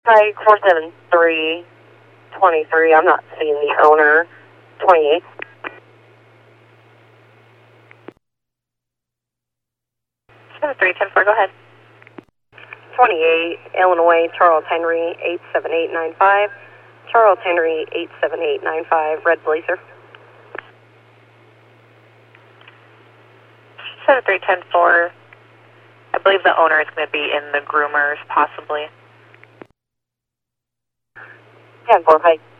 Hi, 47323. I'm not seeing the owner. 28. 7310-4, go ahead. 28, Illinois, Charles Henry, 87895. Charles Henry, 87895, Red Blazer. 7310-4. I believe the owner is going to be in the groomers, possibly. 10-4, hi.